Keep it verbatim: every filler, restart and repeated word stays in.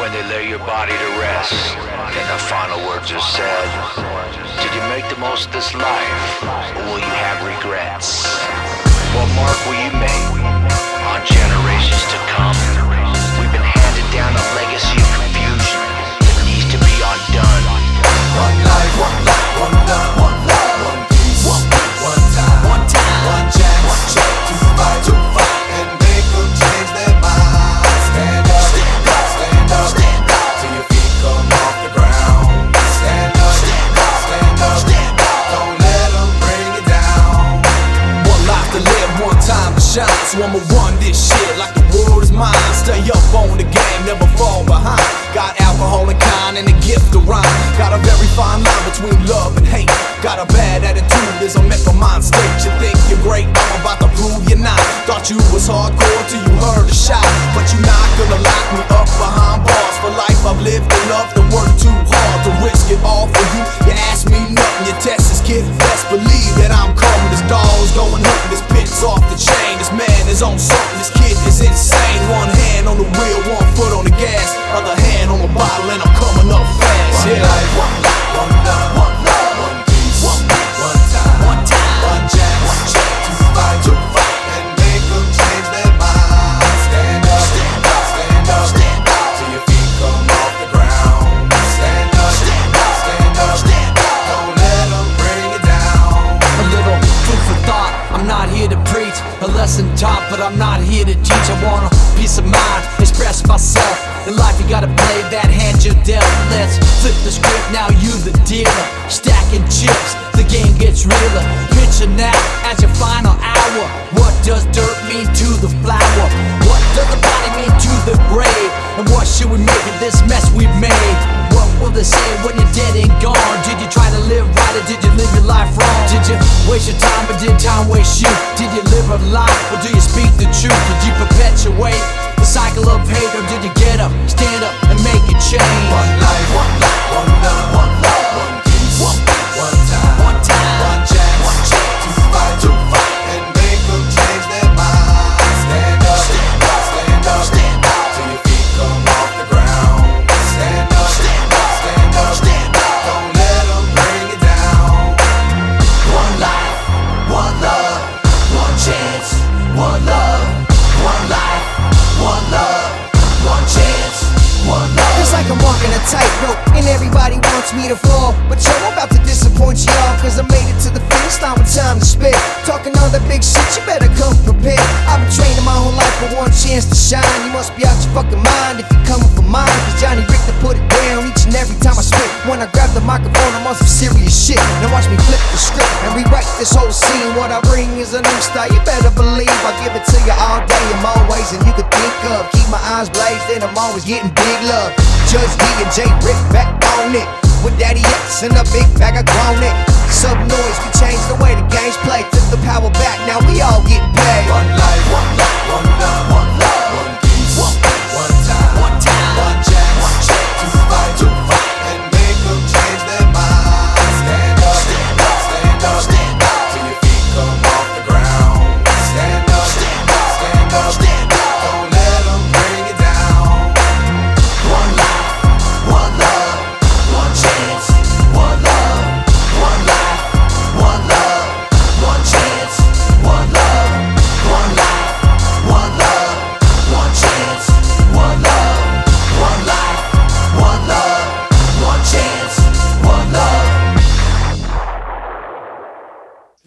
When they lay your body to rest, and the final words are said, did you make the most of this life, or will you have regrets? What mark will you make on generations to come? We've been handed down a legacy of confusion that needs to be undone. One life, one life, one love, one love, one peace, one peace, one time, one time, one chance, one chance to fight, to fight, and make them change their minds. Stand up, stand up, stand up, stand up, till your feet come off the ground. Stand up, stand up, stand up, stand up, don't let them bring you down. One life to live, one time to shine, so I'ma run this shit like the world is mine. Stay up on the game, never fall behind. Got alcohol and kind and a gift to rhyme. Got a very fine line between love and hate. Got a bad attitude, is a mental mind state. You think you're great, I'm about to prove you're not. Thought you was hardcore till you heard a shot, but you're not gonna lock me up behind bars. For life I've lived and loved and worked too hard to risk it all for you. You ask me nothing, your test is kid. Best believe that I'm coming. This dog's going hunting, this pit's off the chain. This man is on something, this kid is insane. One hand on the wheel, one foot on the gas, other hand on the bottle, and I'm coming up fast. One yeah. life, one life, one love, one love, one peace, one peace, one time, one time, one chance, one chance to fight, to fight, and make them change their minds. Stand up, stand up, stand up, stand up, till your feet come off the ground. Stand up, stand up, stand up, stand up, don't let them bring you down. A little food for thought, I'm not here to preach a lesson taught, but I'm not here to teach. I want a peace of mind, express myself. In life you gotta play that hand you're dealt. Let's flip the script, now you the dealer. Stacking chips, the game gets realer. Picture now as your final hour. What does dirt mean to the flower? What does the body mean to the grave? And what should we make of this mess we've made? What will they say when you're dead and gone? Did you try to live right or did you live your life wrong? Did you waste your time or did time waste you? Did you live a lie or do you speak the truth? Did you perpetuate the cycle of hate, or did you get up, stand up, and make a change? One life, one life, one love, one love, one peace, one peace, one time, one time, one chance, one chance to fight, to fight, and make them change their minds. Stand up, stand up, stand up, stand up, till your feet come off the ground. Stand up, stand up, stand up, stand up, don't let them bring you down. One life, one love, one chance, one love, one life, one love, one chance, one love. It's like I'm walking a tightrope and everybody wants me to fall, but yo, I'm about to disappoint y'all, cause I made it to the finish line with time to spit. Talking all that big shit, you better come prepared. I've been training my whole life for one chance to shine. You must be out your fucking mind if you're coming for mine, cause Johnny Richter put it down each and every time I spit. When I grab the microphone, I'm on some serious shit. Now watch me flip the script and rewrite this whole scene. What I bring is a new style, you better believe I give it to you all day in more ways than you could think of. Keep my eyes blazed and I'm always getting big love. Judge D and J Rick back on it, with Daddy X and a big bag of grown it. Sub noise, we changed the way the game's played. Took the power back, now we all getting paid. One life, one life, one love, one